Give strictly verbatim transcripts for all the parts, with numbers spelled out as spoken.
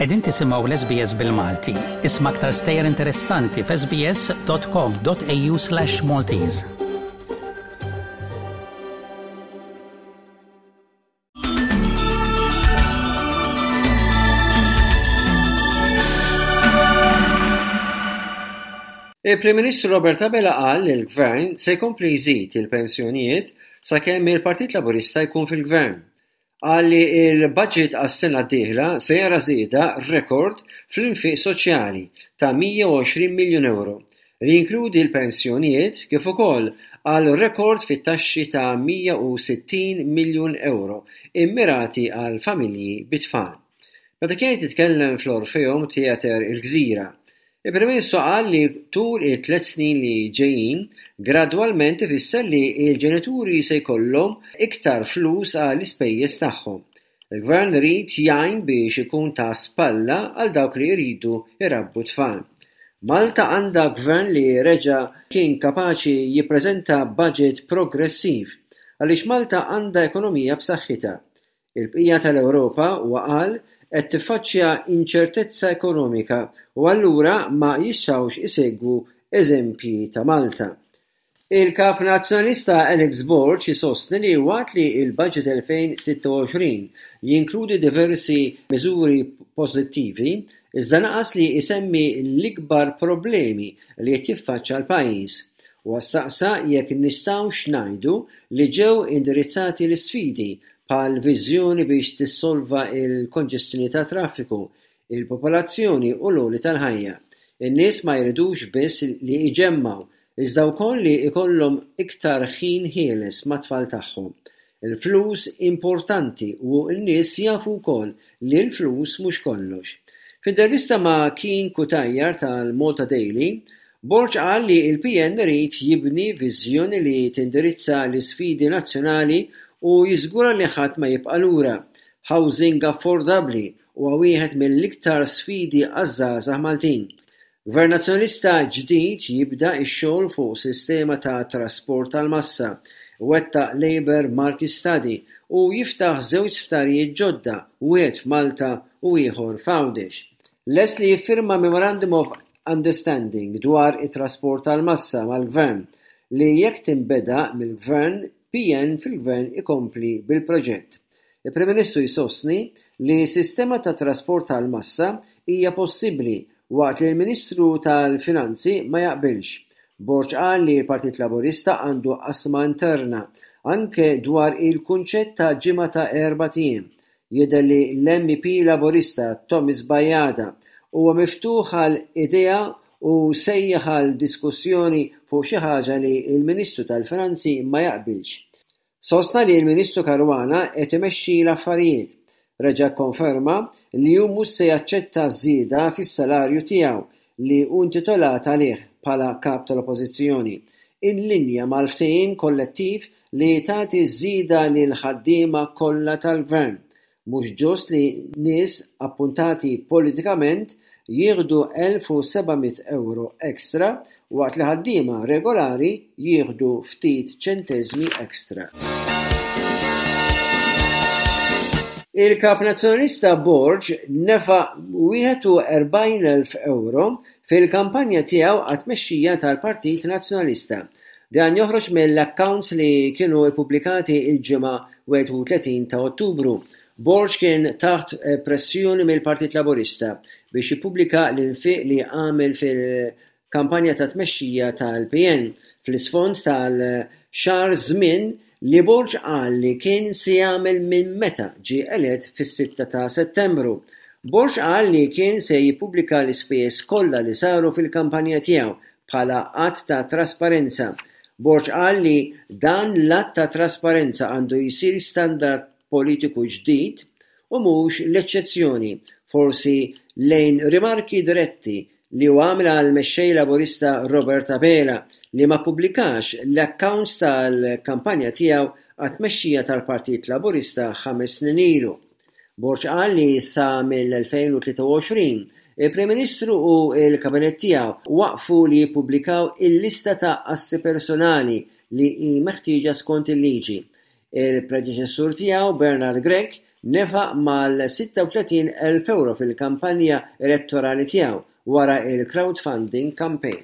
Qegħdin tisimgħu l-S B S bil-Malti. Isma' aktar stejjer interessanti f s b s dot com dot a u slash Maltese. Il-Prim Ministru Robert Abela qal li l-Gvern se jkompli jżid il-pensjonijiet sakemm il-Partit Laburista jkun fil-Gvern. Qal li l-budget għas-sena d-dieħla se jara żieda rekord fl-infiq soċjali ta' mija u għoxrin miljun euro li jinkludi l-pensjonijiet kif ukoll għal rekord fit-taxxi ta' mija u sittin miljun euro immirati għal familji bit-tfal. Meta kien jitkellem fl-Orfeum Theatre il-Gżira, il-Prim Ministru qal li tul it-tliet snin li ġejjin gradwalment ifisser li l-ġenituri se jkollhom iktar flus għall ispejjeż tagħhom. Il-Gvern irid jgħin biex ikun ta' spalla għal dawk li jridu jrabbu tfal. Malta għandha gvern li reġa' kien kapaċi jippreżenta budget progressiv għaliex Malta għandha ekonomija b'saħħitha. Il-bqija tal-Ewropa huwa qal qed tiffaċċja inċertezza ekonomika u allura ma jistgħux isegwu eżempji ta' Malta. Il-Kap Nazzjonalista Alex Borg jisostni li waqt li l-Budget elfejn sitta u għoxrin jinkludi diversi miżuri pożittivi, iżda naqas li isemmi l-ikbar problemi li qed jiffaċċja l-pajjiż u staqsa jekk nistgħux ngħidu li ġew indirizzati l-isfidi bħal viżjoni biex tissolva il-konġestjoni ta' traffiku, il-popolazzjoni u l-għoli tal-ħajja. In-nies ma jridux biss li jġemmaw, iżda wkoll li jkollhom iktar ħin ħieles mat-tfal tagħhom. Il-flus importanti u n-nies jafu wkoll li l-flus mhux kollox. F'intervista ma' Keen Kutajjar tal-Malta Daily, Borg qal li l-P N irid jibni viżjoni li tindirizza l-isfidi nazzjonali u jiżgura li ħadd ma jibqa' lura. Housing affordabbli huwa wieħed mill-iktar sfidi għaż-żgħażagħ Maltin. Gvern Nazzjonalista ġdid jibda x-xogħol fuq sistema ta' trasport tal-massa, wettaq Labour Market Study u jiftaħ żewġ sptarijiet ġodda, wieħed f'Malta u ieħor f'Għawdex. Les li jiffirma Memorandum of Understanding dwar it-trasport tal-massa mal-Gvern li jekk tinbeda mill-Gvern P N fil-Gvern ikompli bil-proġett. Il-Prim Ministru jsostni li s-sistema ta' trasport tal-massa hija possibbli waqt li l-Ministru tal-Finanzi ma jaqbilx. Borg qal li l-Partit Laburista għandu qasma interna anke dwar il-kunċett ta' ġimgħa ta' erba' tiem. Jidher li l-M P Laburista Thomas Bajada huwa miftuħ għal idea u sejjaħ għal diskussjoni fuq xi ħaġa li l-Ministru tal-Finanzi ma jaqbilx. Sostna li l-Ministru Caruana qed imexxi l-affarijiet. Reġa' konferma li hu mhux se jaċċetta żieda fis-salarju tiegħu li hu intitolat għalih bħala kap tal-Oppożizzjoni, in linja mal-ftehim kollettiv li tagħti żieda lil ħaddiema kollha tal-Gvern. Mhux ġust li nies appuntati politikament jieħdu elf u sebgħimiet euro ekstra waqt li ħaddiema regolari jieħdu ftit ċenteżmi ekstra. Il-Kap Nazzjonalista Borg nefa' wieħed u erbgħin elf euro fil-kampanja tiegħu għat-tmexxija tal-Partit Nazzjonalista. Dan joħroġ mill-accounts li kienu ppubblikati l-ġimgħa wieħed u tletin ta' Ottubru. Borg kien taħt pressjoni mill-Partit Laburista biex jippubblika l-infiq li għamel fil-kampanja ta' tmexxija tal-P N fl-isfond tal-xahar żmien li Borg qal li kien se jagħmel minn meta ġie elett fis-sitta ta' Settembru. Borg qal li kien se jippubblika l-ispejjeż kollha li saru fil-kampanja tiegħu bħala att ta' trasparenza. Borg qal li dan l-att ta' trasparenza għandu jsir standard politiku ġdid u mhux l-eċċezzjoni, forsi lejn rimarki diretti li hu għamel għall-mexxej Laburista Robert Abela li ma ppublikax l-accounts tal-kampanja tiegħu għat-tmexxija tal-Partit Laburista ħames snin ilu. Borg qal li sa mill-elfejn u tlieta u għoxrin il-Prim Ministru u l-Kabinett tiegħu waqfu li jippubblikaw il-lista ta' assi personali li hi meħtieġa skont il-liġi. Il-predeċessur tiegħu Bernard Gregg nefaq mal-sitta u tletin elf euro fil-kampanja elettorali tiegħu wara il-crowdfunding campaign.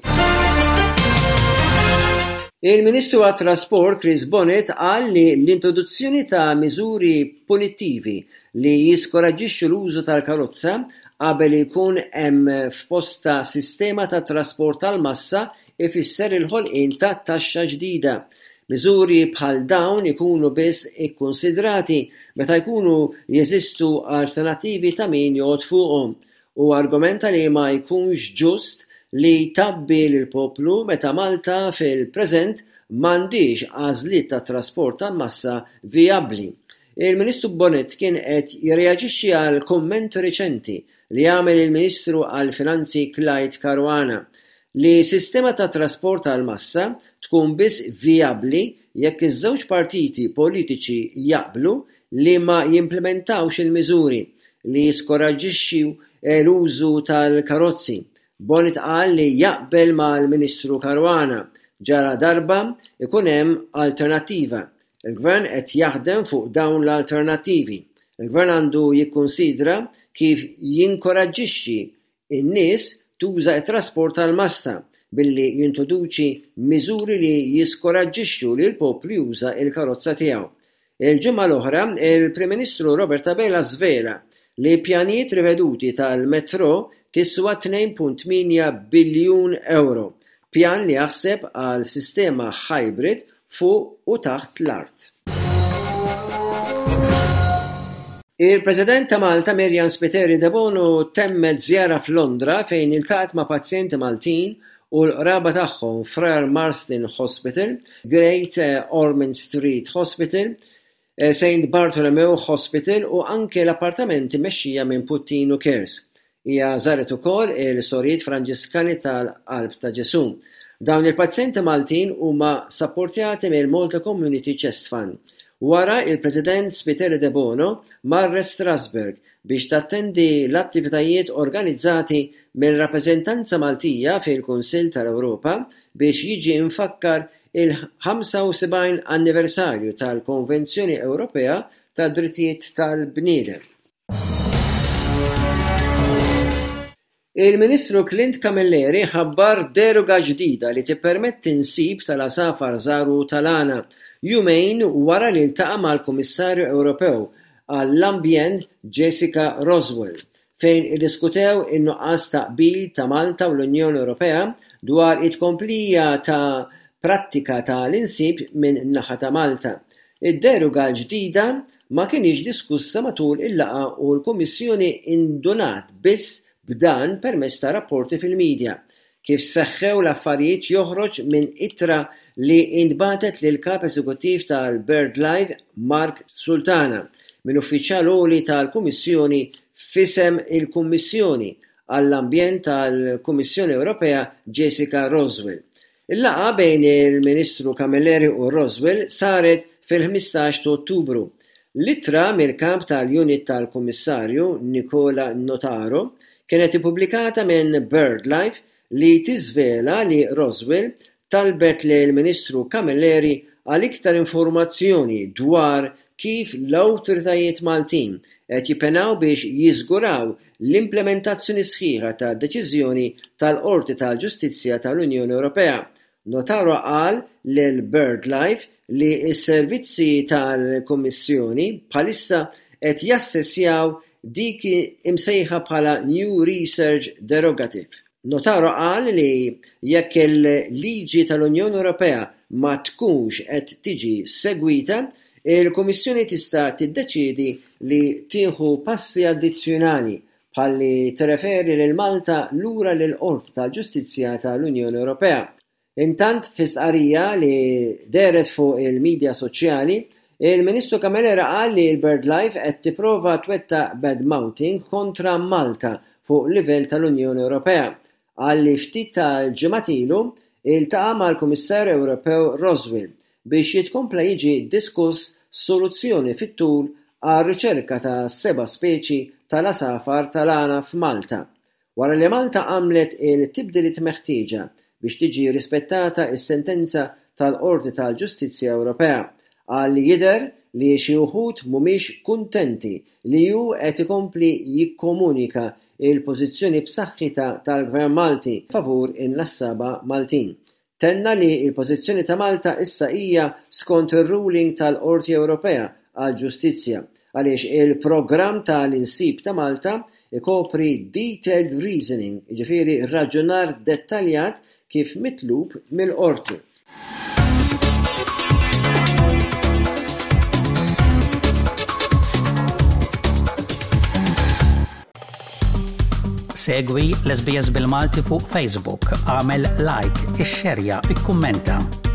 Il-Ministru għat-Trasport Chris Bonnet qal li l-introduzzjoni ta' miżuri punittivi li jiskoraġġixxu l-użu tal-karozza qabel ikun hemm f'posta sistema ta' trasport tal-massa ifisser il-ħolqien ta' taxxa ġdida. Miżuri bħal dawn ikunu biss ikkunsidrati meta jkunu jeżistu alternattivi ta' min joqgħod fuqhom u argumenta li ma jkunx ġust li tabbi lill-poplu meta Malta fil-preżent m'għandix għażliet ta' trasport tal-massa vijabbli. Il-Ministru Bonnet kien qed jirreaġixxi għal kumment riċenti li għamel il-Ministru għall-Finanzi Clyde Caruana li sistema ta' trasport tal-massa tkun biss vijabbli jekk iż-żewġ partiti politiċi jaqblu li ma jimplementawx il-miżuri li jiskoraġġixxu l-użu tal-karozzi. Bonnet qal li jaqbel mal-Ministru Caruana ġara darba ikun hemm alternattiva. Il-Gvern qed jaħdem fuq dawn l-alternattivi. Il-Gvern għandu jikkunsidra kif jinkoraġġixxi in-nies tuża t-trasport tal-massa billi jintroduċi miżuri li jiskoraġġixxu li l-poplu juża l-karozza tiegħu. Il-ġimgħa l-oħra, il-Prim Ministru Robert Abela żvela li pjanijiet riveduti tal-metro tiswa tnejn punt tminja biljun euro, pjan li jaħseb għal sistema hybrid fuq u taħt l-art. Il-President ta' Malta Mirjam Spiteri de Bono temmet żjara f'Londra fejn iltaqat ma' pazjenti Maltin u l-qraba tagħhom Frar Marsden Hospital, Great Ormond Street Hospital, Saint Bartholomew Hospital u anke l-appartamenti mexxija minn Puttino Cares. Hija żaret ukoll il-Sorijiet Franġiskani tal-Qalb ta' Ġesu. Dawn il-pazjenti Maltin huma sapportjati mill-Malta Community Chest Fund. Wara il-President Spiteri de Bono marret Strasbourg biex tattendi l-attivitajiet organizzati mill-rappreżentanza Maltija fil-Kunsill tal-Ewropa biex jiġi mfakkar il-ħamsa u sebgħin anniversarju tal-Konvenzjoni Ewropea tad-Drittijiet tal-Bniedem. Il-Ministru Clint Camilleri ħabbar deroga ġdida li tippermetti nsib tal-għasafar żaru tal-għana jumejn wara li ltaqa' mal-Kummissarju Ewropew għall-Ambjent Jessica Roswell fejn iddiskutew in-nuqqas taqbil ta' Malta u l-Unjoni Ewropea dwar it-tkomplija ta' prattika tal-insib minn naħa ta' Malta. Id-deroga l-ġdida ma kienx diskussa matul il-laqgħa u l-Kummissjoni indunat biss b'dan permezz ta' rapporti fil-medja. Kif seħħew l-affarijiet joħroġ minn ittra li intbatet lil kap eżekuttiv tal-BirdLife Mark Sultana minn uffiċjal għoli tal-Kummissjoni f'isem il-Kummissjoni għall-Ambjent tal-Kummissjoni Ewropea Jessica Roswell. Il-laqgħa bejn il-Ministru Camilleri u Roswell saret fil-ħmistax ta' Ottubru. L-ittra mill-kap tal-Unit tal-Kummissarju Nicola Notaro kienet ippubblikata minn BirdLife li tiżvela li Roswell talbet lill-Ministru Camilleri għal iktar informazzjoni dwar kif l-awtoritajiet Maltin qed jippenaw biex jiżguraw l-implementazzjoni sħiħa tad-deċiżjoni tal-Qorti tal-Ġustizzja tal-Unjoni Ewropea. Notaro qal lil BirdLife li s-servizzi tal-Kummissjoni bħalissa qed jassessjaw dik imsejħa bħala New Research Derogative. Notaro qal li jekk il-liġi tal-Unjoni Ewropea ma tkunx qed tiġi segwita, il-Kummissjoni tista' tiddeċiedi li tieħu passi addizzjonali bħalli tirreferi lil Malta lura lil Qorti tal-Ġustizzja tal-Unjoni Ewropea. Intant fis-stqarrija li deret fuq il-midja soċjali, il-Ministru Camilleri qal li l-BirdLife qed tipprova twettaq badmouthing kontra Malta fuq livell tal-Unjoni Ewropea. Qal li ftit tal-ġimgħat ilu iltaqa' mal-Kummissarju Ewropew Roswell biex jitkompla jiġi diskuss soluzzjoni fit-tul għar-riċerka ta' seba' speċi tal-għasafar tal-għana f'Malta. Wara li Malta għamlet il-tibdiliet meħtieġa biex tiġi rispettata s-sentenza tal-Qorti tal-Ġustizzja Ewropea, qal li jidher li xi wħud mhumiex kuntenti li hu qed ikompli jikkomunika il-pożizzjoni b'saħħitha tal-Gvern Malti favur in-nassaba Maltin. Tenna li l-pożizzjoni ta' Malta issa hija skont ir-ruling tal-Qorti Ewropea għall-Ġustizzja għaliex il-programm tal-insib ta' Malta ikopri detailed reasoning, jiġifieri raġunar dettaljat kif mitlub mill-Qorti. Segwi l-S B S bil-Malti fuq Facebook, għamel like, ixxerja, ikkummenta.